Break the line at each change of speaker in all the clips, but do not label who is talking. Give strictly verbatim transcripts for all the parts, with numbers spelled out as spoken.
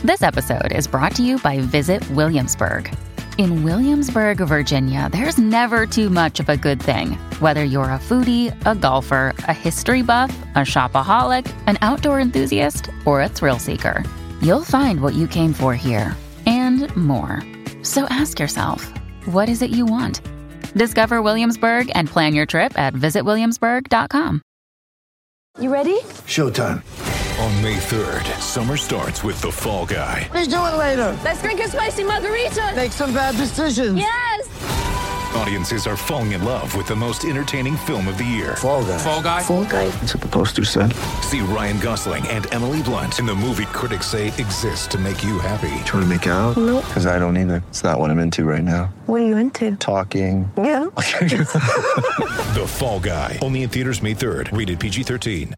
This episode is brought to you by Visit Williamsburg. In Williamsburg, Virginia, there's never too much of a good thing. Whether you're a foodie, a golfer, a history buff, a shopaholic, an outdoor enthusiast, or a thrill seeker, you'll find what you came for here and more. So ask yourself, what is it you want? Discover Williamsburg and plan your trip at visit williamsburg dot com.
You ready?
Showtime.
On May third, summer starts with The Fall Guy.
Let's do it later.
Let's drink a spicy margarita.
Make some bad decisions.
Yes!
Audiences are falling in love with the most entertaining film of the year.
Fall Guy.
Fall Guy?
Fall guy.
That's what the poster said.
See Ryan Gosling and Emily Blunt in the movie critics say exists to make you happy.
Trying to make it out?
Nope.
Because I don't either. It's not what I'm into right now.
What are you into?
Talking.
Yeah.
The Fall Guy. Only in theaters May third. Rated P G thirteen.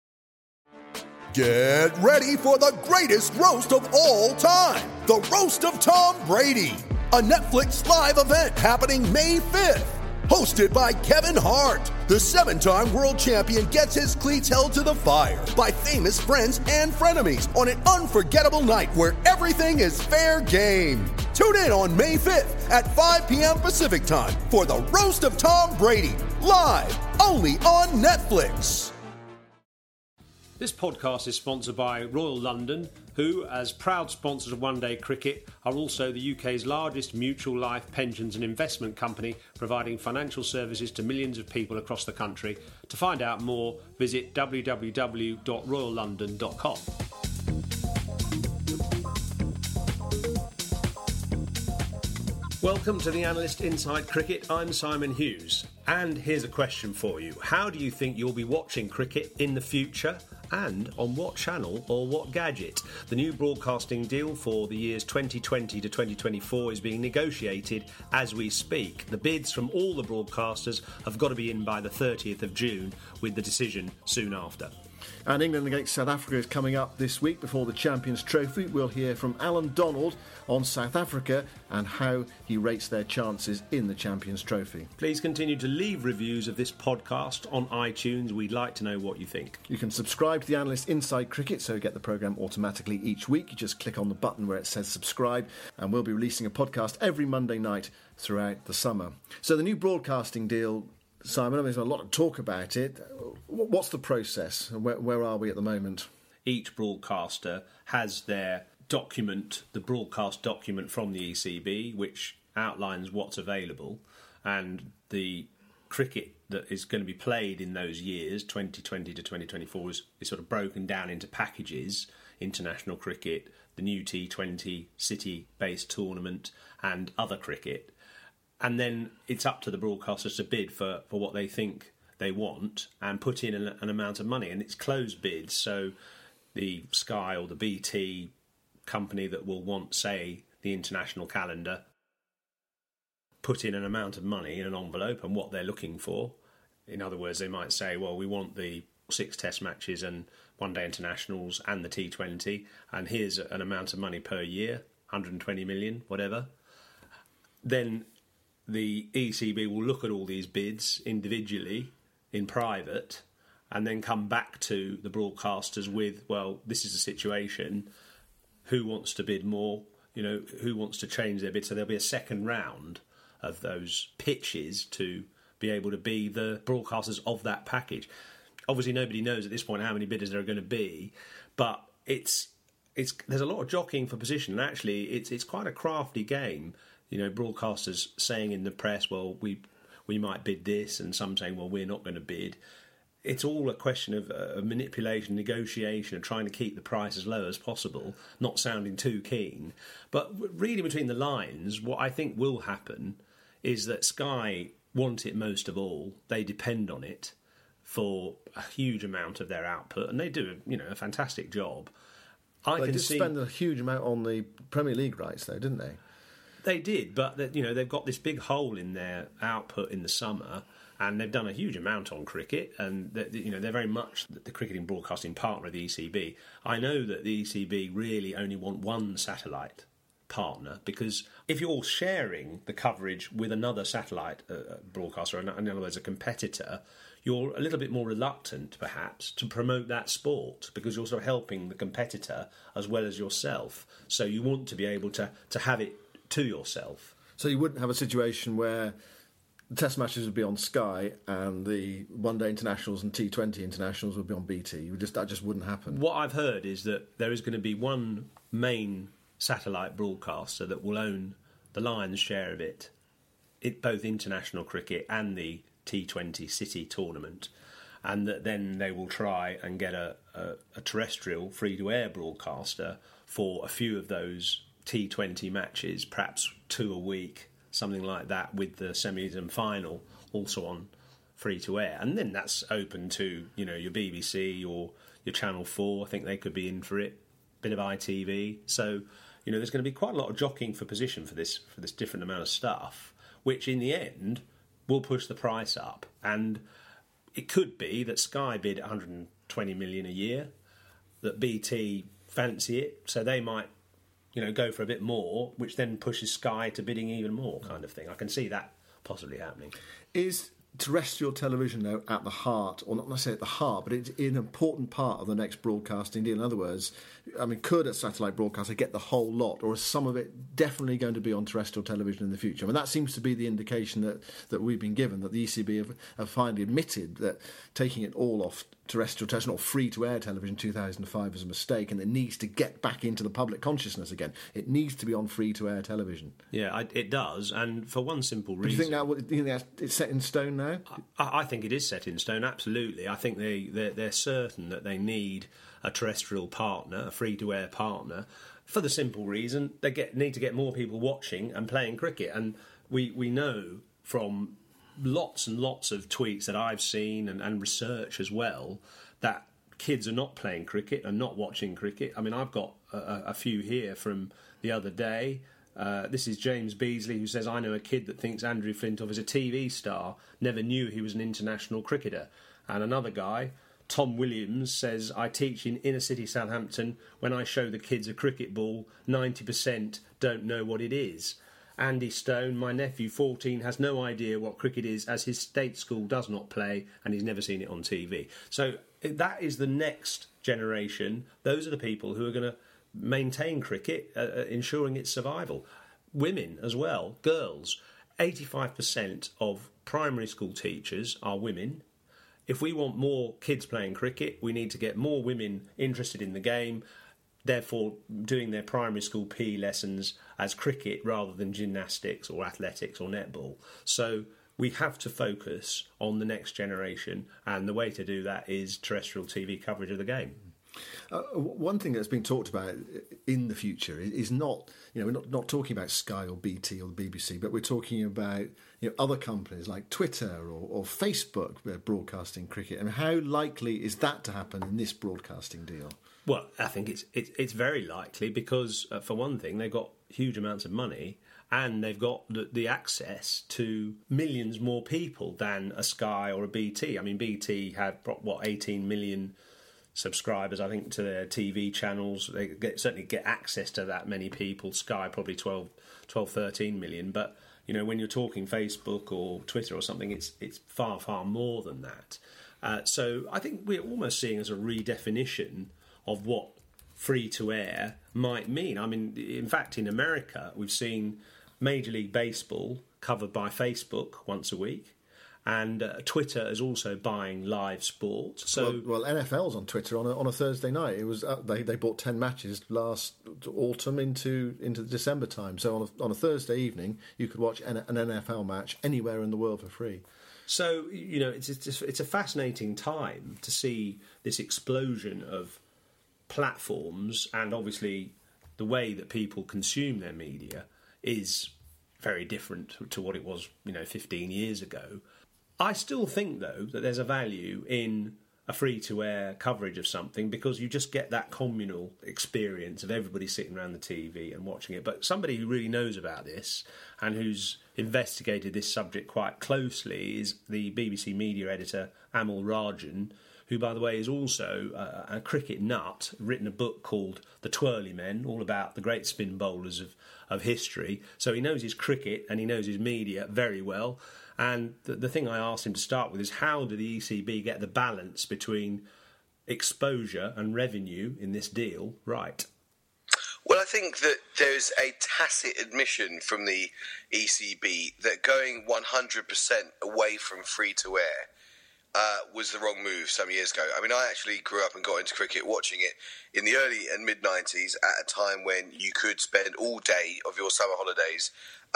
Get ready for the greatest roast of all time. The Roast of Tom Brady. A Netflix live event happening May fifth. Hosted by Kevin Hart. The seven-time world champion gets his cleats held to the fire by famous friends and frenemies on an unforgettable night where everything is fair game. Tune in on May fifth at five p.m. Pacific time for the Roast of Tom Brady. Live only on Netflix.
This podcast is sponsored by Royal London, who, as proud sponsors of One Day Cricket, are also the U K's largest mutual life pensions and investment company, providing financial services to millions of people across the country. To find out more, visit w w w dot royal london dot com. Welcome to the Analyst Inside Cricket. I'm Simon Hughes. And here's a question for you. How do you think you'll be watching cricket in the future? And on what channel or what gadget? The new broadcasting deal for the years twenty twenty to twenty twenty-four is being negotiated as we speak. The bids from all the broadcasters have got to be in by the thirtieth of June, with the decision soon after.
And England against South Africa is coming up this week before the Champions Trophy. We'll hear from Alan Donald on South Africa and how he rates their chances in the Champions Trophy.
Please continue to leave reviews of this podcast on iTunes. We'd like to know what you think.
You can subscribe to the Analyst Inside Cricket so you get the programme automatically each week. You just click on the button where it says subscribe, and we'll be releasing a podcast every Monday night throughout the summer. So the new broadcasting deal, Simon, I mean, there's a lot of talk about it. What's the process? Where, where are we at the moment?
Each broadcaster has their document, the broadcast document from the E C B, which outlines what's available, and the cricket that is going to be played in those years, twenty twenty to twenty twenty-four, is, is sort of broken down into packages: international cricket, the new T twenty city-based tournament, and other cricket. And then it's up to the broadcasters to bid for, for what they think they want and put in an, an amount of money. And it's closed bids, so the Sky or the B T company that will want, say, the international calendar, put in an amount of money in an envelope and what they're looking for. In other words, they might say, well, we want the six test matches and one-day internationals and the T twenty, and here's an amount of money per year, one hundred twenty million, whatever. Then the E C B will look at all these bids individually in private and then come back to the broadcasters with, well, this is the situation. Who wants to bid more? You know, who wants to change their bid? So there'll be a second round of those pitches to be able to be the broadcasters of that package. Obviously, nobody knows at this point how many bidders there are going to be, but it's it's there's a lot of jockeying for position, and actually, it's it's quite a crafty game. You know, broadcasters saying in the press, well, we we might bid this, and some saying, well, we're not going to bid. It's all a question of uh, manipulation, negotiation, and trying to keep the price as low as possible, not sounding too keen. But reading between the lines, what I think will happen is that Sky want it most of all. They depend on it for a huge amount of their output, and they do, you know, a fantastic job. I
they
can
did
see...
spend a huge amount on the Premier League rights, though, didn't they?
They did, but you know they've got this big hole in their output in the summer, and they've done a huge amount on cricket, and they, you know they're very much the cricketing broadcasting partner of the E C B. I know that the E C B really only want one satellite partner, because if you're sharing the coverage with another satellite uh, broadcaster, in other words, a competitor, you're a little bit more reluctant, perhaps, to promote that sport because you're sort of helping the competitor as well as yourself. So you want to be able to, to have it to yourself.
So you wouldn't have a situation where the Test matches would be on Sky and the one-day internationals and T twenty internationals would be on B T. You would just, that just wouldn't happen.
What I've heard is that there is going to be one main satellite broadcaster that will own the lion's share of it, it both international cricket and the T twenty City tournament, and that then they will try and get a, a, a terrestrial free-to-air broadcaster for a few of those T twenty matches, perhaps two a week, something like that, with the semis and final also on free-to-air. And then that's open to, you know, your B B C or your Channel four. I think they could be in for it. Bit of I T V. So, you know, there's going to be quite a lot of jockeying for position for this for this different amount of stuff, which in the end will push the price up. And it could be that Sky bid one hundred twenty million a year, that B T fancy it, so they might, you know, go for a bit more, which then pushes Sky to bidding even more, kind of thing. I can see that possibly happening.
Is terrestrial television, though, at the heart, or not necessarily at the heart, but it's an important part of the next broadcasting deal? In other words, I mean, could a satellite broadcaster get the whole lot, or is some of it definitely going to be on terrestrial television in the future? I mean, that seems to be the indication that, that we've been given, that the E C B have, have finally admitted that taking it all off terrestrial television or free-to-air television in two thousand five was a mistake, and it needs to get back into the public consciousness again. It needs to be on free-to-air television.
Yeah, I, it does, and for one simple reason.
Do you think that do you think that's, it's set in stone now?
I, I think it is set in stone, absolutely. I think they, they're, they're certain that they need a terrestrial partner, a free-to-air partner, for the simple reason they get need to get more people watching and playing cricket. And we, we know from lots and lots of tweets that I've seen and, and research as well that kids are not playing cricket and not watching cricket. I mean, I've got a, a few here from the other day. Uh, this is James Beasley, who says, I know a kid that thinks Andrew Flintoff is a T V star, never knew he was an international cricketer. And another guy, Tom Williams, says, I teach in inner city Southampton. When I show the kids a cricket ball, ninety percent don't know what it is. Andy Stone, my nephew, fourteen, has no idea what cricket is, as his state school does not play and he's never seen it on T V. So that is the next generation. Those are the people who are going to maintain cricket, uh, ensuring its survival. Women as well, girls. eighty-five percent of primary school teachers are women. If we want more kids playing cricket, we need to get more women interested in the game, therefore doing their primary school P E lessons as cricket rather than gymnastics or athletics or netball. So we have to focus on the next generation, and the way to do that is terrestrial T V coverage of the game.
Uh, one thing that's been talked about in the future is not, you know, we're not, not talking about Sky or B T or the B B C, but we're talking about, you know, other companies like Twitter or, or Facebook broadcasting cricket. And how likely is that to happen in this broadcasting deal?
Well, I think it's it's, it's very likely because, uh, for one thing, they've got huge amounts of money and they've got the, the access to millions more people than a Sky or a B T. I mean, B T had, what, eighteen million subscribers, I think, to their T V channels. They get, certainly get access to that many people. Sky probably twelve, twelve, thirteen million. But, you know, when you're talking Facebook or Twitter or something, it's it's far, far more than that. Uh, so I think we're almost seeing as a redefinition of what free-to-air might mean. I mean, in fact, in America, we've seen Major League Baseball covered by Facebook once a week. And uh, Twitter is also buying live sport. So,
well, well, N F L's on Twitter on a, on a Thursday night. It was uh, they they bought ten matches last autumn into into the December time. So on a, on a Thursday evening, you could watch an, an N F L match anywhere in the world for free.
So you know, it's it's, it's a fascinating time to see this explosion of platforms, and obviously the way that people consume their media is very different to what it was, you know, fifteen years ago. I still think, though, that there's a value in a free-to-air coverage of something because you just get that communal experience of everybody sitting around the T V and watching it. But somebody who really knows about this and who's investigated this subject quite closely is the B B C media editor, Amal Rajan, who, by the way, is also uh, a cricket nut, written a book called The Twirly Men, all about the great spin bowlers of, of history. So he knows his cricket and he knows his media very well. And the, the thing I asked him to start with is, how do the E C B get the balance between exposure and revenue in this deal right?
Well, I think that there's a tacit admission from the E C B that going one hundred percent away from free-to-air uh, was the wrong move some years ago. I mean, I actually grew up and got into cricket watching it in the early and mid-nineties at a time when you could spend all day of your summer holidays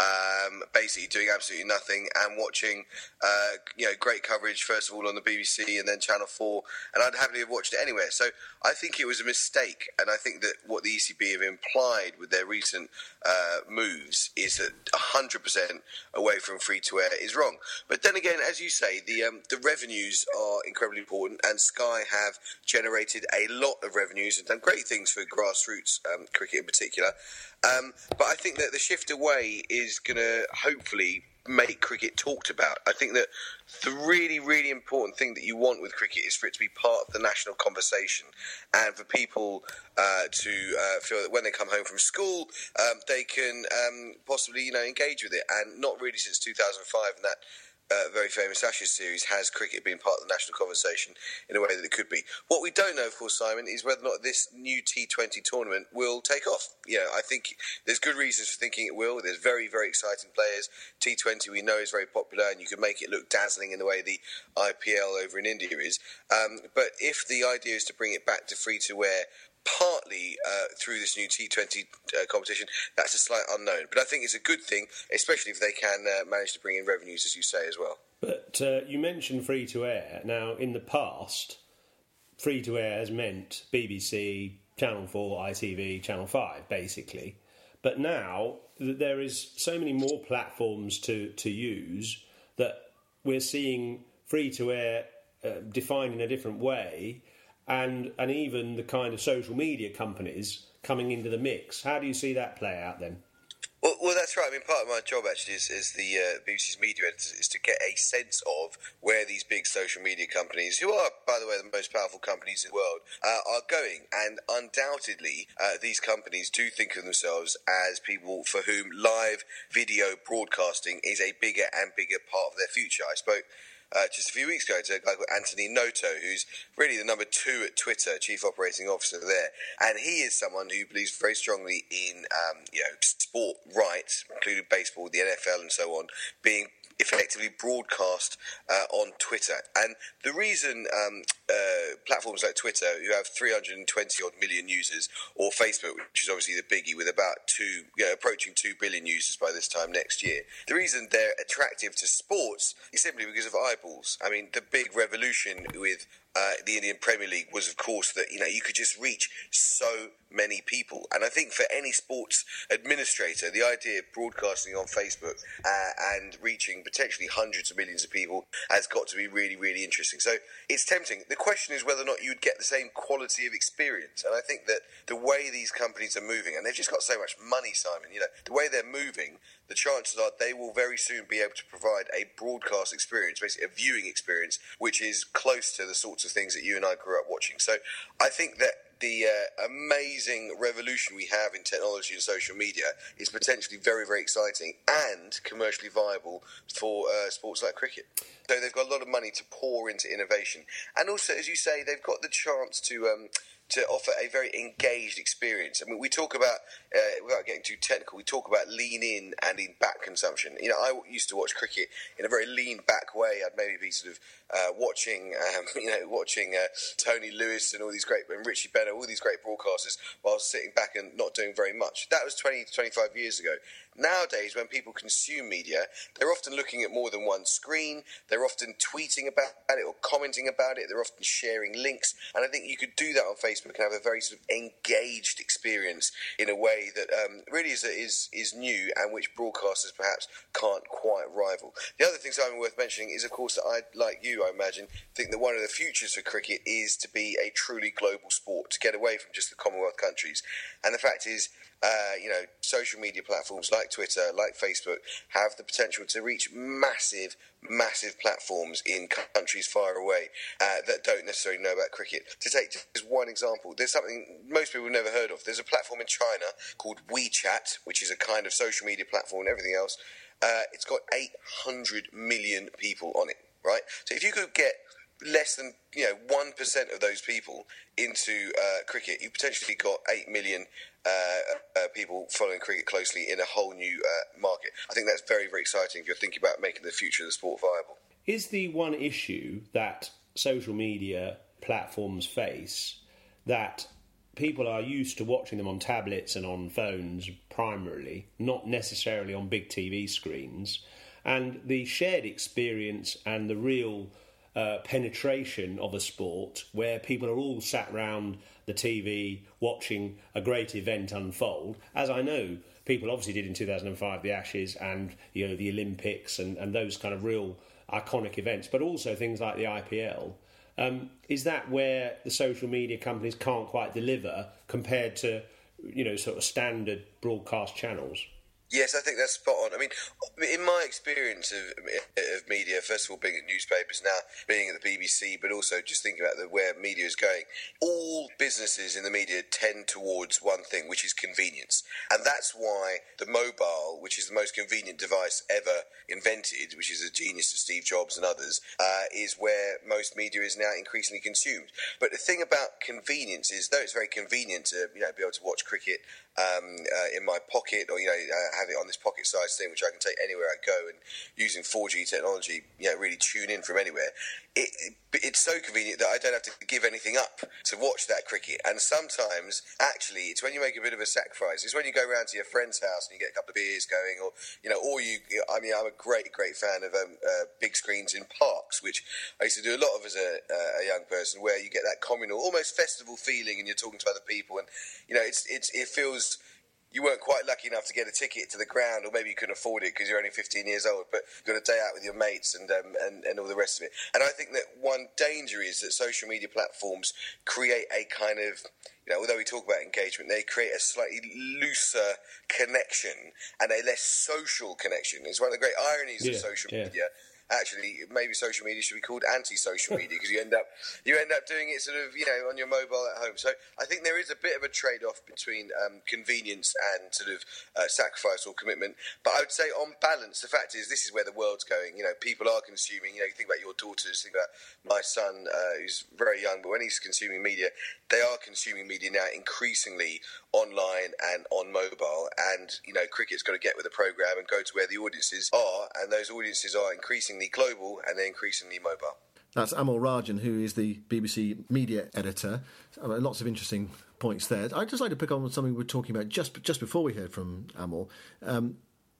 Um, basically doing absolutely nothing and watching, uh, you know, great coverage, first of all on the B B C and then Channel four, and I'd happily have watched it anywhere. So I think it was a mistake, and I think that what the E C B have implied with their recent uh, moves is that one hundred percent away from free-to-air is wrong. But then again, as you say, the um, the revenues are incredibly important, and Sky have generated a lot of revenues and done great things for grassroots um, cricket in particular. Um, but I think that the shift away is going to hopefully make cricket talked about. I think that the really, really important thing that you want with cricket is for it to be part of the national conversation, and for people uh, to uh, feel that when they come home from school, um, they can um, possibly, you know, engage with it. And not really since two thousand five, and that Uh, very famous Ashes series has cricket been part of the national conversation in a way that it could be. What we don't know, of course, Simon, is whether or not this new T twenty tournament will take off. You know, I think there's good reasons for thinking it will. There's very, very exciting players. T twenty we know is very popular, and you can make it look dazzling in the way the I P L over in India is. Um, but if the idea is to bring it back to free-to-air, partly uh, through this new T twenty uh, competition, that's a slight unknown. But I think it's a good thing, especially if they can uh, manage to bring in revenues, as you say, as well.
But uh, you mentioned free-to-air. Now, in the past, free-to-air has meant B B C, Channel four, I T V, Channel five, basically. But now there is so many more platforms to, to use that we're seeing free-to-air uh, defined in a different way, and and even the kind of social media companies coming into the mix. How do you see that play out then?
Well, well that's right. I mean, part of my job actually is, is the uh, B B C's media editor, is to get a sense of where these big social media companies, who are, by the way, the most powerful companies in the world, uh, are going. And undoubtedly, uh, these companies do think of themselves as people for whom live video broadcasting is a bigger and bigger part of their future. I spoke Uh, just a few weeks ago to a guy called Anthony Noto, who's really the number two at Twitter, Chief Operating Officer there. And he is someone who believes very strongly in, um, you know, sport rights, including baseball, the N F L and so on, being effectively broadcast uh, on Twitter. And the reason um, uh, platforms like Twitter, who have three hundred twenty odd million users, or Facebook, which is obviously the biggie with about two, you know, approaching two billion users by this time next year, the reason they're attractive to sports is simply because of eyeballs. I mean, the big revolution with Uh, the Indian Premier League was, of course, that, you know, you could just reach so many people. And I think for any sports administrator, the idea of broadcasting on Facebook uh, and reaching potentially hundreds of millions of people has got to be really, really interesting. So it's tempting. The question is whether or not you'd get the same quality of experience. And I think that the way these companies are moving, and they've just got so much money, Simon, you know, the way they're moving, the chances are they will very soon be able to provide a broadcast experience, basically a viewing experience, which is close to the sorts of things that you and I grew up watching. So I think that the uh, amazing revolution we have in technology and social media is potentially very, very exciting and commercially viable for uh, sports like cricket. So they've got a lot of money to pour into innovation. And also, as you say, they've got the chance to... Um, to offer a very engaged experience. I mean, we talk about, uh, without getting too technical, we talk about lean in and in back consumption. You know, I used to watch cricket in a very lean back way. I'd maybe be sort of uh, watching, um, you know, watching uh, Tony Lewis and all these great, and Richie Bennett, all these great broadcasters, while sitting back and not doing very much. That was twenty to twenty-five years ago. Nowadays, when people consume media, they're often looking at more than one screen. They're often tweeting about it or commenting about it. They're often sharing links. And I think you could do that on Facebook and have a very sort of engaged experience in a way that um, really is, is is new and which broadcasters perhaps can't quite rival. The other thing, Simon, worth mentioning is, of course, that I, like you, I imagine, think that one of the futures for cricket is to be a truly global sport, to get away from just the Commonwealth countries. And the fact is, uh, you know, social media platforms like Twitter, like Facebook, have the potential to reach massive, massive platforms in countries far away uh, that don't necessarily know about cricket. To take just one example, there's something most people have never heard of. There's a platform in China called WeChat, which is a kind of social media platform and everything else. Uh, it's got eight hundred million people on it, right? So if you could get less than, you know, one percent of those people into uh, cricket, you potentially got eight million uh, uh, people following cricket closely in a whole new uh, market. I think that's very, very exciting if you're thinking about making the future of the sport viable.
Is the one issue that social media platforms face that people are used to watching them on tablets and on phones primarily, not necessarily on big T V screens, and the shared experience and the real uh, penetration of a sport where people are all sat round the T V watching a great event unfold, as I know people obviously did in two thousand five, the Ashes and, you know, the Olympics and, and those kind of real iconic events, but also things like the I P L. Um, is that where the social media companies can't quite deliver compared to, you know, sort of standard broadcast channels?
Yes, I think that's spot on. I mean, in my experience of, of media, first of all being at newspapers, now being at the B B C, but also just thinking about the, where media is going, all businesses in the media tend towards one thing, which is convenience. And that's why the mobile, which is the most convenient device ever invented, which is a genius of Steve Jobs and others, uh, is where most media is now increasingly consumed. But the thing about convenience is, though it's very convenient to, you know, be able to watch cricket um, uh, in my pocket, or, you know, uh, have it on this pocket-sized thing, which I can take anywhere I go, and using four G technology, you know, really tune in from anywhere. It, it, it's so convenient that I don't have to give anything up to watch that cricket. And sometimes, actually, it's when you make a bit of a sacrifice. It's when you go round to your friend's house and you get a couple of beers going, or, you know, or you, I mean, I'm a great, great fan of um, uh, big screens in parks, which I used to do a lot of as a, uh, a young person, where you get that communal, almost festival feeling, and you're talking to other people, and, you know, it's, it's it feels... You weren't quite lucky enough to get a ticket to the ground, or maybe you couldn't afford it because you're only fifteen years old, but you got a day out with your mates and, um, and and all the rest of it. And I think that one danger is that social media platforms create a kind of, you know, although we talk about engagement, they create a slightly looser connection and a less social connection. It's one of the great ironies yeah, of social yeah. media. Actually, maybe social media should be called anti-social media, because you end up you end up doing it sort of, you know, on your mobile at home. So I think there is a bit of a trade-off between um, convenience and sort of uh, sacrifice or commitment. But I would say, on balance, the fact is this is where the world's going. You know, people are consuming. You know, you think about your daughters, think about my son, uh, who's very young, but when he's consuming media, they are consuming media now increasingly online and on mobile. And, you know, cricket's got to get with the programme and go to where the audiences are, and those audiences are increasingly global and they're increasingly mobile.
That's Amol Rajan, who is the B B C media editor. Lots of interesting points there. I'd just like to pick on something we were talking about just just before we heard from Amol. Um,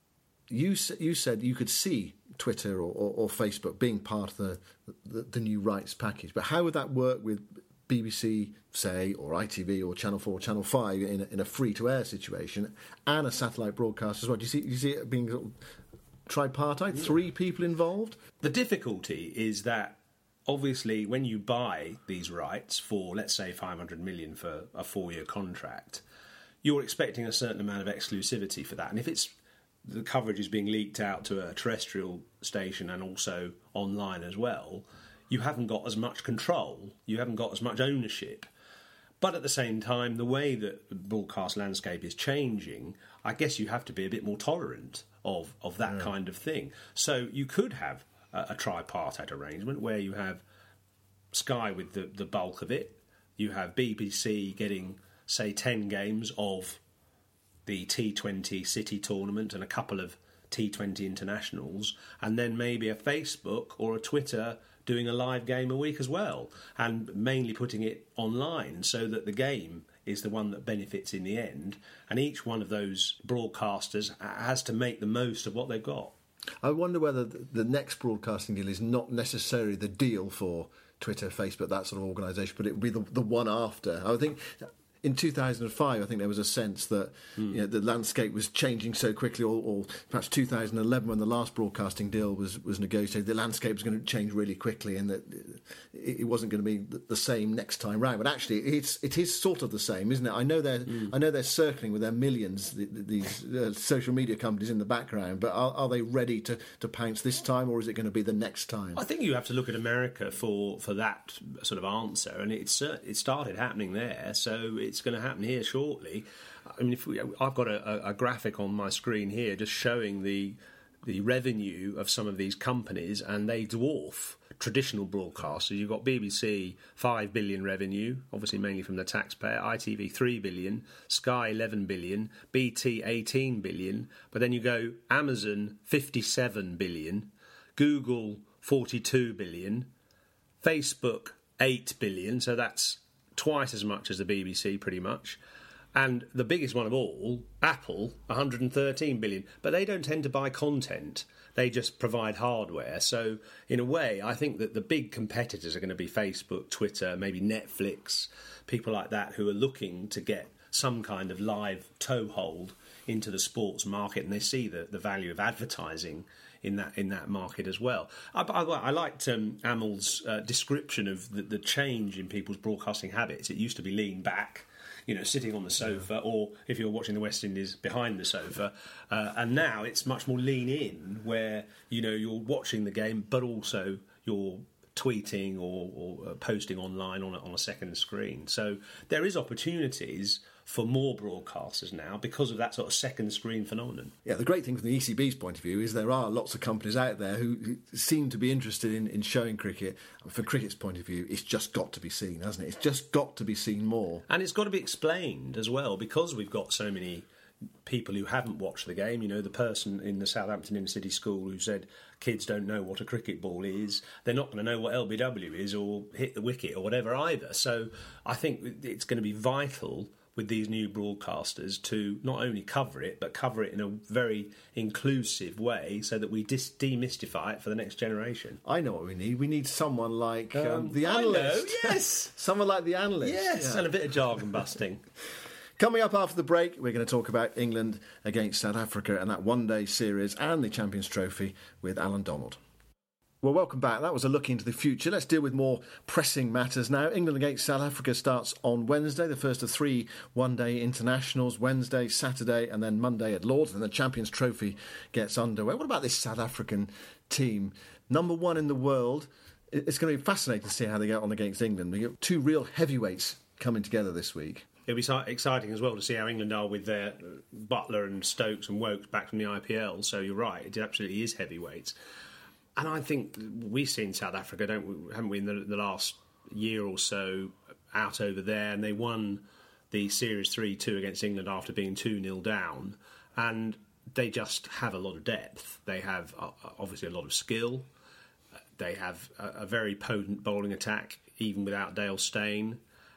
you you said you could see Twitter or, or, or Facebook being part of the, the the new rights package, but how would that work with B B C, say, or I T V or Channel four or Channel five in a, in a free-to-air situation, and a satellite broadcast as well? Do you see, do you see it being sort of tripartite, three people involved?
The difficulty is that, obviously, when you buy these rights for, let's say, five hundred million for a four-year contract, you're expecting a certain amount of exclusivity for that. And if it's the coverage is being leaked out to a terrestrial station and also online as well, you haven't got as much control, you haven't got as much ownership. But at the same time, the way that the broadcast landscape is changing, I guess you have to be a bit more tolerant of, of that yeah. kind of thing. So you could have a, a tripartite arrangement where you have Sky with the, the bulk of it, you have B B C getting, say, ten games of the T twenty City tournament and a couple of T twenty internationals, and then maybe a Facebook or a Twitter doing a live game a week as well, and mainly putting it online so that the game is the one that benefits in the end, and each one of those broadcasters has to make the most of what they've got.
I wonder whether the next broadcasting deal is not necessarily the deal for Twitter, Facebook, that sort of organisation, but it would be the, the one after. I think in two thousand five, I think there was a sense that mm. you know, the landscape was changing so quickly, or, or perhaps two thousand eleven, when the last broadcasting deal was, was negotiated, the landscape was going to change really quickly, and that it wasn't going to be the same next time round. But actually, it's it is sort of the same, isn't it? I know they're mm. I know they're circling with their millions, the, the, these uh, social media companies in the background, but are, are they ready to, to pounce this time, or is it going to be the next time?
I think you have to look at America for, for that sort of answer, and it's uh, it started happening there, so it's going to happen here shortly. I mean, if we, I've got a, a graphic on my screen here just showing the the revenue of some of these companies, and they dwarf traditional broadcasters. You've got B B C, five billion revenue, obviously mainly from the taxpayer, I T V three billion, Sky eleven billion, B T eighteen billion, but then you go Amazon fifty-seven billion, Google forty-two billion, Facebook eight billion, so that's twice as much as the B B C pretty much. And the biggest one of all, Apple, one hundred thirteen billion. But they don't tend to buy content. They just provide hardware. So, in a way, I think that the big competitors are going to be Facebook, Twitter, maybe Netflix, people like that who are looking to get some kind of live toehold into the sports market, and they see the, the value of advertising in that in that market as well. I, I, I liked um, Amel's uh, description of the, the change in people's broadcasting habits. It used to be lean back, you know, sitting on the sofa, or if you're watching the West Indies, behind the sofa. Uh, and now it's much more lean in, where, you know, you're watching the game, but also you're tweeting or, or posting online on a, on a second screen. So there is opportunities for more broadcasters now because of that sort of second screen phenomenon.
Yeah, the great thing from the E C B's point of view is there are lots of companies out there who, who seem to be interested in, in showing cricket. From cricket's point of view, it's just got to be seen, hasn't it? It's just got to be seen more.
And it's got to be explained as well, because we've got so many people who haven't watched the game. You know, the person in the Southampton inner city school who said kids don't know what a cricket ball is, they're not going to know what L B W is or hit the wicket or whatever either. So I think it's going to be vital with these new broadcasters to not only cover it, but cover it in a very inclusive way so that we dis- demystify it for the next generation.
I know what we need. We need someone like um,
um,
the analyst.
I know, yes.
Someone like the analyst.
Yes, yeah. And a bit of jargon busting.
Coming up after the break, we're going to talk about England against South Africa and that one-day series and the Champions Trophy with Alan Donald. Well, welcome back. That was a look into the future. Let's deal with more pressing matters now. England against South Africa starts on Wednesday, the first of three one-day internationals. Wednesday, Saturday, and then Monday at Lord's, and the Champions Trophy gets underway. What about this South African team? Number one in the world. It's going to be fascinating to see how they get on against England. We get two real heavyweights coming together this week.
It'll be exciting as well to see how England are with their Butler and Stokes and Wokes back from the I P L. So you're right, it absolutely is heavyweights. And I think we've seen South Africa, don't we, haven't we, in the, the last year or so out over there, and they won the Series three two against England after being two nil down, and they just have a lot of depth. They have uh, obviously a lot of skill. They have a, a very potent bowling attack, even without Dale Steyn.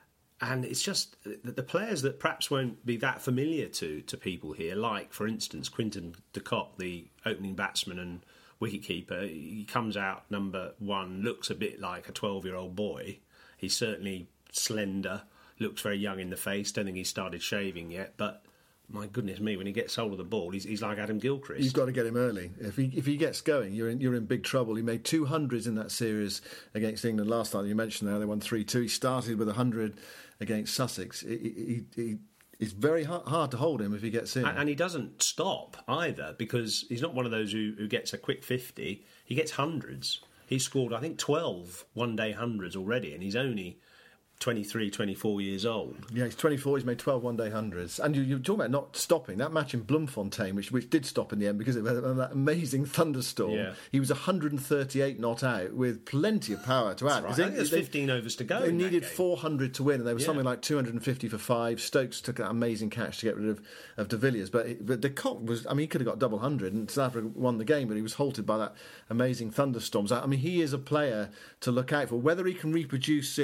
And it's just the players that perhaps won't be that familiar to, to people here, like, for instance, Quinton de Kock, the opening batsman and wicketkeeper. He comes out number one, looks a bit like a twelve-year-old boy. He's certainly slender, looks very young in the face. Don't think he's started shaving yet, but my goodness me, when he gets hold of the ball, he's, he's like Adam Gilchrist.
You've got to get him early. If he if he gets going, you're in you're in big trouble. He made two hundreds in that series against England last time. You mentioned there they won three two. He started with a hundred against Sussex. He, he, he, it's very hard, hard to hold him if he gets in.
And, and he doesn't stop either, because he's not one of those who, who gets a quick fifty. He gets hundreds. He's scored, I think, twelve one-day hundreds already, and he's only twenty-three, twenty-four years old.
Yeah, he's twenty-four, he's made twelve one-day hundreds. And you, you're talking about not stopping. That match in Bloemfontein, which which did stop in the end because of that amazing thunderstorm,
yeah.
He was one hundred thirty-eight not out with plenty of power to add.
Right. I think there's fifteen overs to go.
They
in
needed
that game.
four hundred to win, and there was
yeah.
something like two hundred fifty for five. Stokes took that amazing catch to get rid of, of de Villiers. But, but de Kock was, I mean, he could have got double hundred, and South Africa won the game, but he was halted by that amazing thunderstorms. I mean, he is a player to look out for. Whether he can reproduce it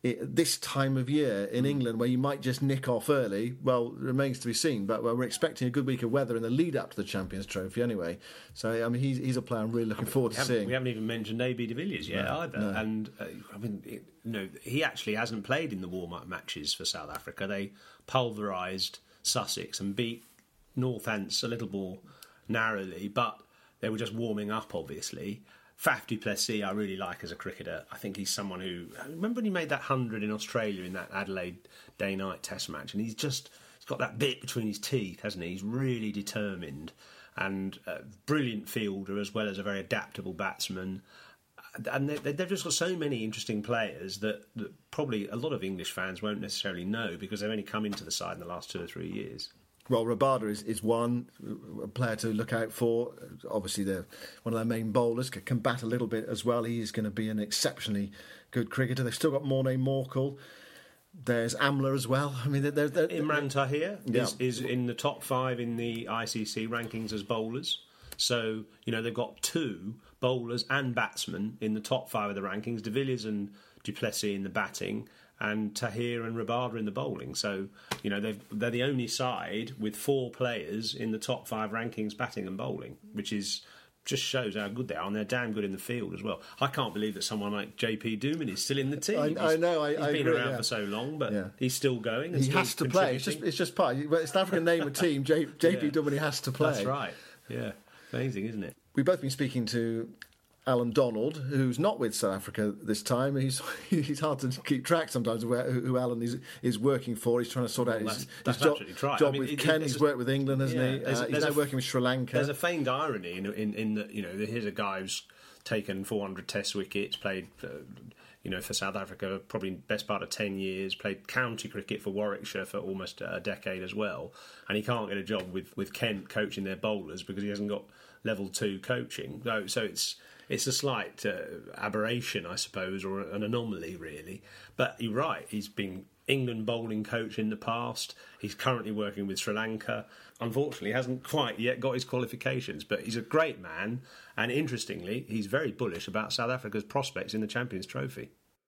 it, this time of year in England, where you might just nick off early, well, remains to be seen. But well, we're expecting a good week of weather in the lead up to the Champions Trophy anyway. So I mean, he's he's a player I'm really looking forward
we
to seeing.
We haven't even mentioned A B de Villiers yet
no,
either,
no.
and uh, I mean, it, you know, he actually hasn't played in the warm-up matches for South Africa. They pulverised Sussex and beat Northants a little more narrowly, but they were just warming up, obviously. Faf du Plessis, I really like as a cricketer. I think he's someone who... Remember when he made that hundred in Australia in that Adelaide day-night test match? And he's just... He's got that bit between his teeth, hasn't he? He's really determined and a brilliant fielder as well as a very adaptable batsman. And they, they've just got so many interesting players that, that probably a lot of English fans won't necessarily know because they've only come into the side in the last two or three years.
Well, Rabada is, is one a player to look out for. Obviously, they're one of their main bowlers, can bat a little bit as well. He's going to be an exceptionally good cricketer. They've still got Morne Morkel. There's Amla as well. I mean, they're, they're,
Imran Tahir
yeah.
is, is in the top five in the I C C rankings as bowlers. So, you know, they've got two bowlers and batsmen in the top five of the rankings. De Villiers and du Plessis in the batting, and Tahir and Rabada in the bowling. So, you know, they've, they're the only side with four players in the top five rankings batting and bowling, which is just shows how good they are, and they're damn good in the field as well. I can't believe that someone like J P Dooman is still in the team.
I, I know, I,
he's
I
been
agree,
around
yeah.
for so long, but
yeah.
he's still going. And
he
still
has to play. It's just, it's just part. It's an African name of team. J, JP
yeah.
Dooman, he has to play.
That's right. Yeah, amazing, isn't it?
We've both been speaking to Alan Donald, who's not with South Africa this time. He's he's hard to keep track sometimes of where, who Alan is is working for. He's trying to sort out
well,
his,
that's,
his
that's
job,
right.
job
I mean,
with
it,
Ken.
it,
He's
a,
worked with England, hasn't
yeah,
he?
There's,
Uh,
there's
he's now
a,
working with Sri Lanka.
There's a feigned irony in, in, in that, you know, here's a guy who's taken four hundred Test wickets, played, uh, you know, for South Africa, probably best part of ten years, played county cricket for Warwickshire for almost a decade as well, and he can't get a job with, with Kent coaching their bowlers because he hasn't got level two coaching. So, so it's it's a slight uh, aberration, I suppose, or an anomaly, really. But you're right, he's been England bowling coach in the past. He's currently working with Sri Lanka. Unfortunately, he hasn't quite yet got his qualifications, but he's a great man. And interestingly, he's very bullish about South Africa's prospects in the Champions Trophy.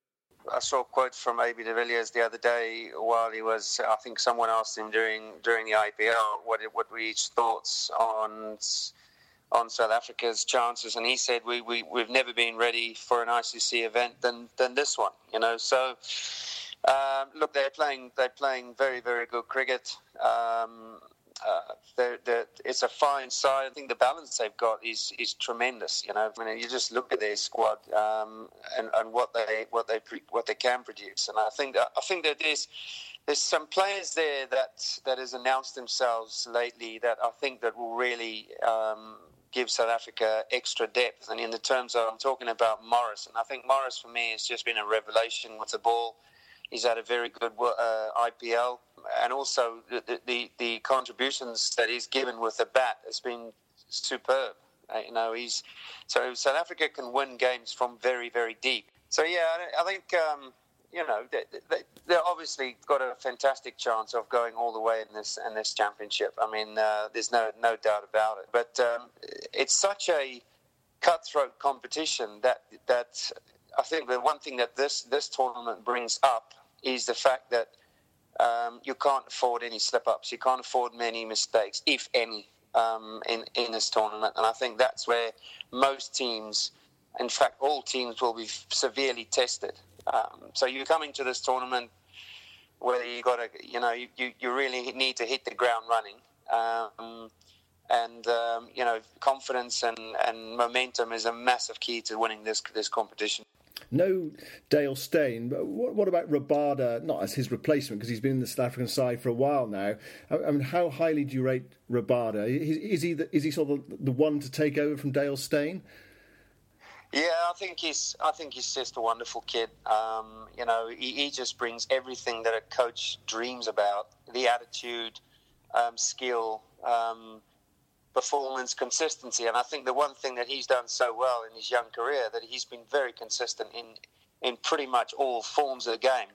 I saw a quote from A B de Villiers the other day while he was, I think someone asked him during during the I P L what what were his thoughts on on South Africa's chances, and he said we, we, we've never been ready for an I C C event than, than this one, you know. So, um, look, they're playing they're playing very, very good cricket. Um, uh, they're, they're, it's a fine side. I think the balance they've got is is tremendous. You know, I mean, you just look at their squad um, and and what they what they what they can produce, and I think that, I think that there's there's some players there that that has announced themselves lately that I think that will really um, give South Africa extra depth. And in the terms of, I'm talking about Morris, and I think Morris for me has just been a revelation with the ball. He's had a very good uh, I P L, and also the, the the contributions that he's given with the bat has been superb. Uh, you know, he's so South Africa can win games from very, very deep. So yeah, I, I think um, you know they, they, they're obviously got a fantastic chance of going all the way in this in this championship. I mean, uh, there's no no doubt about it. But um, it's such a cutthroat competition that that. I think the one thing that this, this tournament brings up is the fact that um, you can't afford any slip-ups. You can't afford many mistakes, if any, um, in, in this tournament. And I think that's where most teams, in fact, all teams will be severely tested. Um, so you're coming to this tournament where you got to, you know, you, you, you really need to hit the ground running. Um, And, um, you know, confidence and, and momentum is a massive key to winning this this competition.
No Dale Steyn, but what, what about Rabada, not as his replacement, because he's been in the South African side for a while now. I, I mean, how highly do you rate Rabada? Is, is he the, is he sort of the one to take over from Dale Steyn?
Yeah, I think he's I think he's just a wonderful kid. Um, you know, he, he just brings everything that a coach dreams about, the attitude, um, skill, um performance, consistency. And I think the one thing that he's done so well in his young career, that he's been very consistent in in pretty much all forms of the game.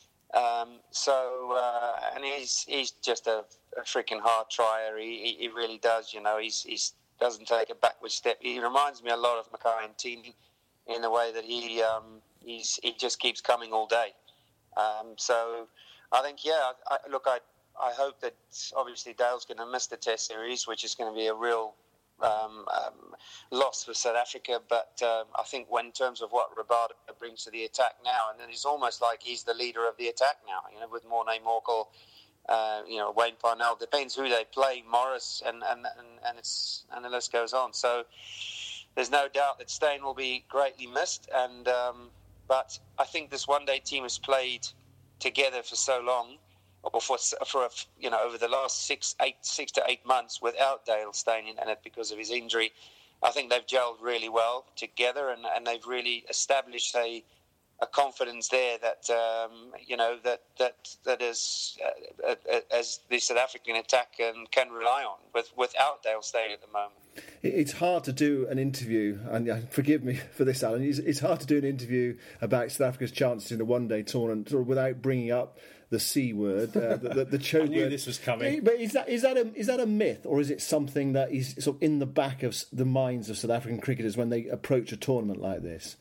Um, so, uh, and he's he's just a, a freaking hard trier. He, he really does, you know, he's he's doesn't take a backward step. He reminds me a lot of Makhaya Ntini in the way that he um, he's he just keeps coming all day. Um, so I think, yeah, I, look, I I hope that obviously Dale's going to miss the Test series, which is going to be a real um, um, loss for South Africa. But um, I think when, in terms of what Rabada brings to the attack now, and then it's almost like he's the leader of the attack now, you know, with Morné Morkel, uh, you know, Wayne Parnell, depends who they play, Morris, and, and, and, and, it's, and the list goes on. So there's no doubt that Steyn will be greatly missed. And um, but I think this one-day team has played together for so long, or for for a, you know over the last six eight six to eight months without Dale Steyn in it because of his injury. I think they've gelled really well together, and, and they've really established a a confidence there that um, you know that that that is uh, uh, as the South African attack can, can rely on with without Dale Steyn at the moment.
It's hard to do an interview, and forgive me for this, Alan. It's, it's hard to do an interview about South Africa's chances in a one-day tournament sort of without bringing up the C word, uh, the, the, the choke
I knew
word.
this was coming.
But is that is that a is that a myth, or is it something that is sort of in the back of the minds of South African cricketers when they approach a tournament like this?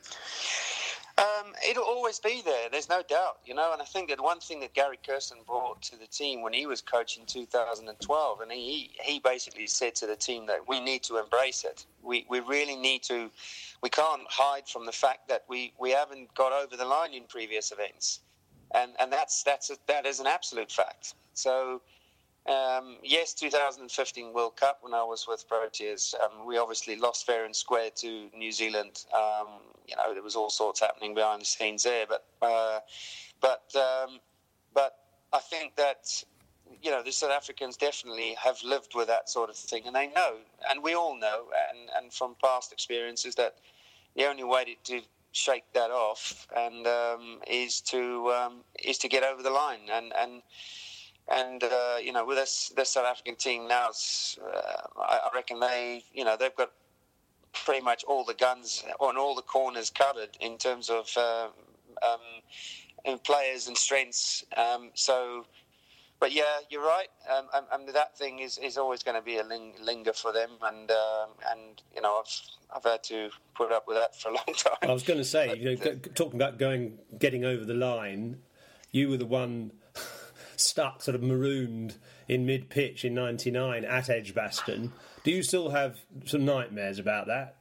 Um, it'll always be there. There's no doubt, you know. And I think that one thing that Gary Kirsten brought to the team when he was coaching in two thousand twelve, and he he basically said to the team that we need to embrace it. We we really need to. We can't hide from the fact that we, we haven't got over the line in previous events, and and that's that's a, that is an absolute fact. So. Um, yes, two thousand fifteen World Cup when I was with Proteas, um, we obviously lost fair and square to New Zealand. Um, you know, there was all sorts happening behind the scenes there, but uh, but um, but I think that you know the South Africans definitely have lived with that sort of thing, and they know, and we all know, and, and from past experiences that the only way to, to shake that off and um, is to um, is to get over the line and and. And, uh, you know, with this, this South African team now, it's, uh, I reckon they, you know, they've got pretty much all the guns on all the corners covered in terms of um, um, in players and strengths. Um, so, but yeah, you're right. Um, and, and that thing is, is always going to be a ling- linger for them. And, um, and you know, I've I've had to put up with that for a long time.
I was going to say, you know, talking about going, getting over the line, you were the one stuck sort of marooned in mid-pitch in ninety-nine at Edgbaston. Do you still have some nightmares about that?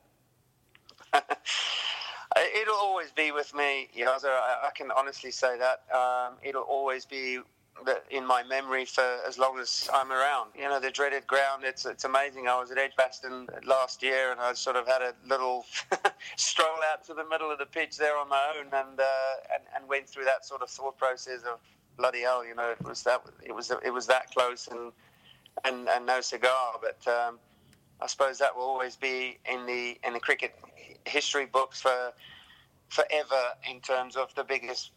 It'll always be with me, you know, so I, I can honestly say that. Um, it'll always be in my memory for as long as I'm around. You know, the dreaded ground, it's it's amazing. I was at Edgbaston last year and I sort of had a little stroll out to the middle of the pitch there on my own and, uh, and, and went through that sort of thought process of, bloody hell, you know, it was that it was it was that close and and, and no cigar. But um, I suppose that will always be in the in the cricket history books for forever in terms of the biggest,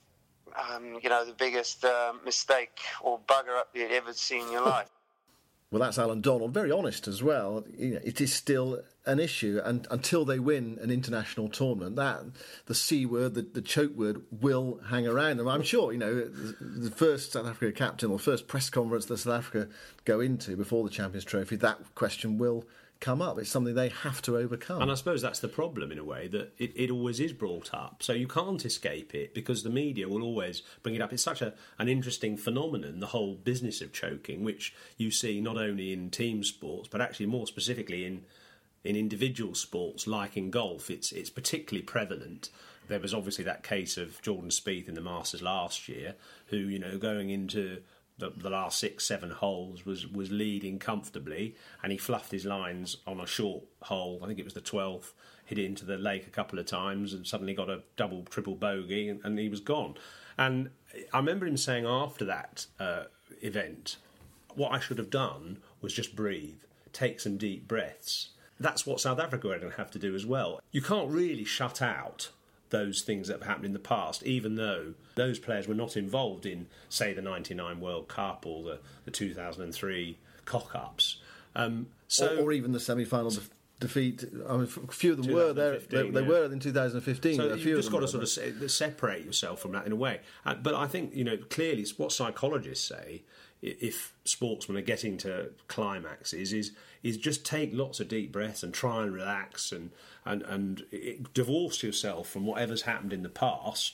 um, you know, the biggest uh, mistake or bugger up you'd ever seen in your life.
Well, that's Alan Donald, very honest as well. You know, it is still an issue, and until they win an international tournament, that the C word, the, the choke word, will hang around them. I'm sure, you know, the first South Africa captain or first press conference that South Africa go into before the Champions Trophy, that question will come up. It's something they have to overcome.
And I suppose that's the problem in a way, that it, it always is brought up. So you can't escape it because the media will always bring it up. It's such a, an interesting phenomenon, the whole business of choking, which you see not only in team sports, but actually more specifically in in individual sports like in golf. It's it's particularly prevalent. There was obviously that case of Jordan Spieth in the Masters last year, who, you know, going into The, the last six, seven holes was, was leading comfortably, and he fluffed his lines on a short hole. I think it was the twelfth, hit it into the lake a couple of times and suddenly got a double, triple bogey, and, and he was gone. And I remember him saying after that uh, event, what I should have done was just breathe, take some deep breaths. That's what South Africa are going to have to do as well. You can't really shut out those things that have happened in the past, even though those players were not involved in, say, the ninety-nine World Cup or the, the two thousand three cock-ups. Um, so,
or, or even the semi-final de- defeat. I mean, a few of them were there. They, they yeah. were in two thousand fifteen.
So
a few
you've just got to
were,
sort of separate yourself from that in a way. Uh, but I think, you know, clearly what psychologists say, if sportsmen are getting to climaxes, is is just take lots of deep breaths and try and relax and and and it, divorce yourself from whatever's happened in the past,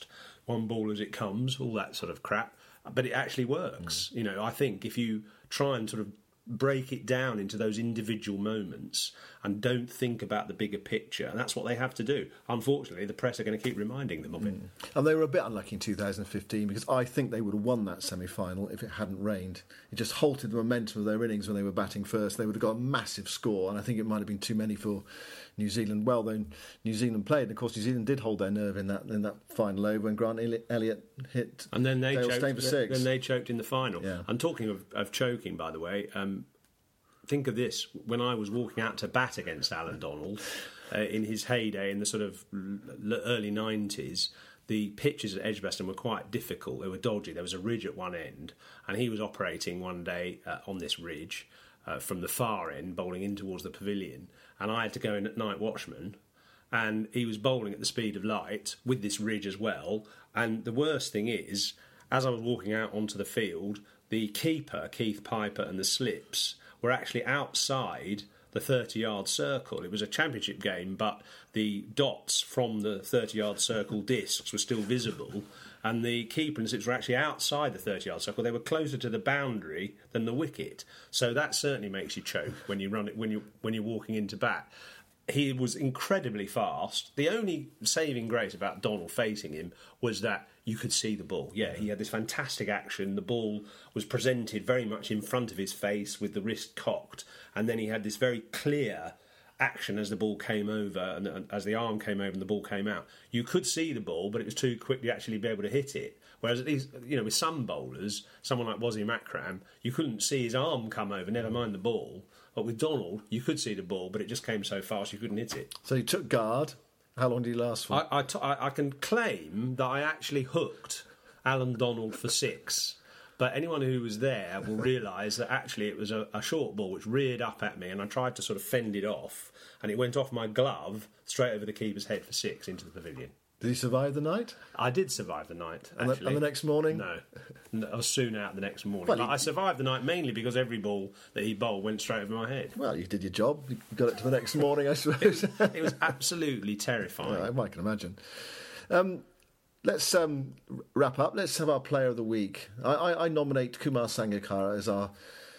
one ball as it comes, all that sort of crap. But it actually works. Mm. You know, I think if you try and sort of break it down into those individual moments and don't think about the bigger picture, and that's what they have to do. Unfortunately, the press are going to keep reminding them of mm. it.
And they were a bit unlucky in two thousand fifteen, because I think they would have won that semi-final if it hadn't rained. It just halted the momentum of their innings when they were batting first. They would have got a massive score, and I think it might have been too many for New Zealand. Well, then New Zealand played, and of course New Zealand did hold their nerve in that in that final over when Grant Elliott hit
and then they
Dale
choked,
Steyn for six.
Then they choked in the final.
Yeah.
And talking of, of choking, by the way, um, think of this. When I was walking out to bat against Alan Donald uh, in his heyday in the sort of l- early nineties, the pitches at Edgbaston were quite difficult. They were dodgy. There was a ridge at one end, and he was operating one day uh, on this ridge uh, from the far end, bowling in towards the pavilion, and I had to go in at night watchman, and he was bowling at the speed of light with this ridge as well. And the worst thing is, as I was walking out onto the field, the keeper, Keith Piper, and the slips were actually outside the thirty-yard circle. It was a championship game, but the dots from the thirty-yard circle discs were still visible, and the keeper and slips were actually outside the thirty-yard circle. They were closer to the boundary than the wicket, so that certainly makes you choke when you run it when you when you're walking into bat. He was incredibly fast. The only saving grace about Donald facing him was that you could see the ball. Yeah, he had this fantastic action. The ball was presented very much in front of his face with the wrist cocked, and then he had this very clear action as the ball came over and, and as the arm came over and the ball came out. You could see the ball, but it was too quick to actually be able to hit it. Whereas at least, you know, with some bowlers, someone like Wasim Akram, you couldn't see his arm come over, never mind the ball. But with Donald, you could see the ball, but it just came so fast you couldn't hit it.
So he took guard. How long did he last for?
I, I, t- I, I can claim that I actually hooked Alan Donald for six. But anyone who was there will realise that actually it was a, a short ball which reared up at me, and I tried to sort of fend it off, and it went off my glove straight over the keeper's head for six into the pavilion.
Did he survive the night?
I did survive the night, actually.
And the, and the next morning?
No. I was soon out the next morning.
Well,
but
he...
I survived the night mainly because every ball that he bowled went straight over my head.
Well, you did your job. You got it to the next morning, I suppose.
It was absolutely terrifying.
Yeah, I can imagine. Um, let's um, wrap up. Let's have our Player of the Week. I, I, I nominate Kumar Sangakkara as our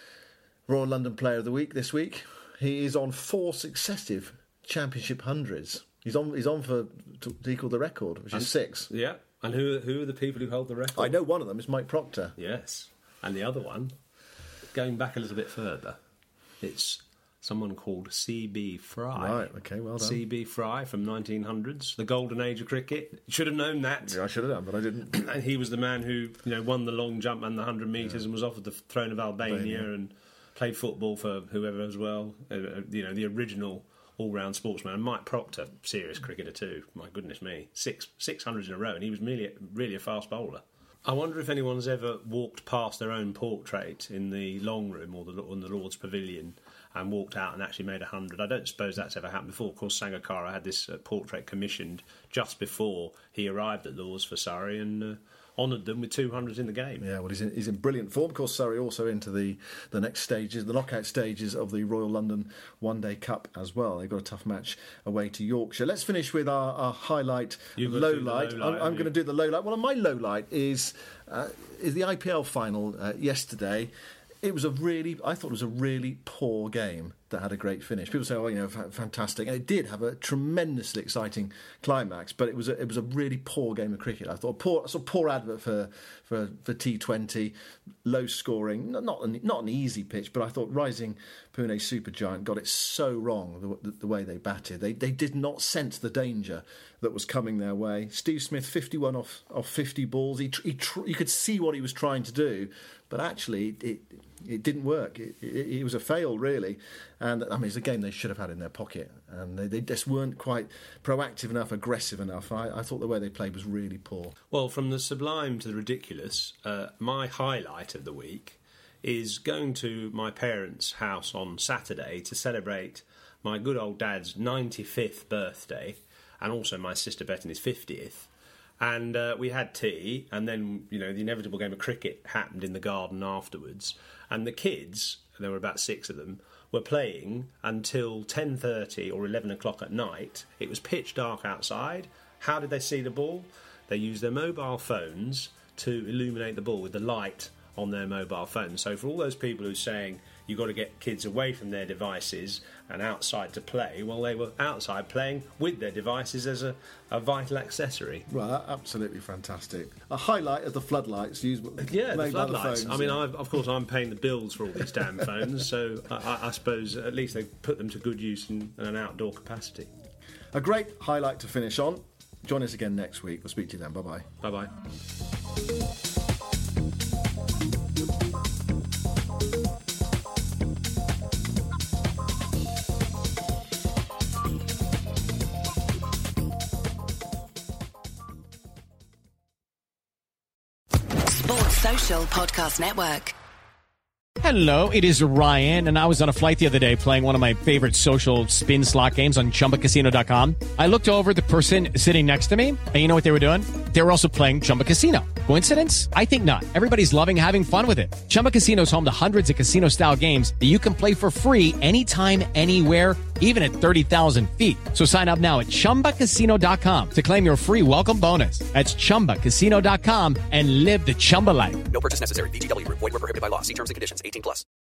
Royal London Player of the Week this week. He is on four successive Championship hundreds. He's on. He's on for to, to equal the record, which
and,
is six.
Yeah, and who who are the people who hold the record?
I know one of them is Mike Proctor.
Yes, and the other one, going back a little bit further, it's someone called C B Fry.
Right. Okay. Well done.
C B Fry from nineteen hundreds, the golden age of cricket. You should have known that.
Yeah, I should have done, but I didn't.
And he was the man who, you know, won the long jump and the hundred metres, yeah, and was offered the throne of Albania, Albania, and played football for whoever as well. Uh, you know, the original all-round sportsman. And Mike Proctor, serious cricketer too. My goodness me, six six hundreds in a row, and he was really really a fast bowler. I wonder if anyone's ever walked past their own portrait in the long room or the in the Lord's Pavilion and walked out and actually made a hundred. I don't suppose that's ever happened before. Of course, Sangakkara had this uh, portrait commissioned just before he arrived at Lord's for Surrey and uh, honoured them with two hundreds in the game.
Yeah, well, he's in, he's in brilliant form. Of course, Surrey also into the, the next stages, the knockout stages of the Royal London One Day Cup as well. They've got a tough match away to Yorkshire. Let's finish with our, our highlight, low light.
The low light.
I'm, I'm going to do the low light. Well, my low light is uh, is the I P L final uh, yesterday. It was a really, I thought it was a really poor game that had a great finish. People say, "Oh, you know, f- fantastic," and it did have a tremendously exciting climax. But it was a, it was a really poor game of cricket. I thought poor, sort of poor advert for for, for T twenty, low scoring, not not an, not an easy pitch. But I thought Rising Pune Supergiant got it so wrong the, the, the way they batted. They they did not sense the danger that was coming their way. Steve Smith, fifty-one off off fifty balls. He, he tr- you could see what he was trying to do, but actually it. It didn't work. It, it, it was a fail, really. And, I mean, it's a game they should have had in their pocket. And they, they just weren't quite proactive enough, aggressive enough. I, I thought the way they played was really poor.
Well, from the sublime to the ridiculous, uh, my highlight of the week is going to my parents' house on Saturday to celebrate my good old dad's ninety-fifth birthday and also my sister Bethany's fiftieth. And uh, we had tea, and then, you know, the inevitable game of cricket happened in the garden afterwards. And the kids, there were about six of them, were playing until ten thirty or eleven o'clock at night. It was pitch dark outside. How did they see the ball? they use their mobile phones to illuminate the ball with the light on their mobile phone. So for all those people who are saying you've got to get kids away from their devices and outside to play, well, they were outside playing with their devices as a, a vital accessory.
Well, absolutely fantastic. A highlight of the floodlights used.
Yeah, the
made by
floodlights.
phones,
I mean,
yeah.
I've, of course, I'm paying the bills for all these damn phones, so I, I suppose at least they put them to good use in, in an outdoor capacity.
A great highlight to finish on. Join us again next week. We'll speak to you then. Bye-bye.
Bye-bye.
Sports Social Podcast Network.
Hello, it is Ryan, and I was on a flight the other day playing one of my favorite social spin slot games on Chumba Casino dot com. I looked over at the person sitting next to me, and you know what they were doing? They were also playing Chumba Casino. Coincidence? I think not. Everybody's loving having fun with it. Chumba Casino is home to hundreds of casino-style games that you can play for free anytime, anywhere, even at thirty thousand feet. So sign up now at Chumba Casino dot com to claim your free welcome bonus. That's Chumba Casino dot com and live the Chumba life.
No purchase necessary. V G W. Void where prohibited by law. See terms and conditions. eighteen plus.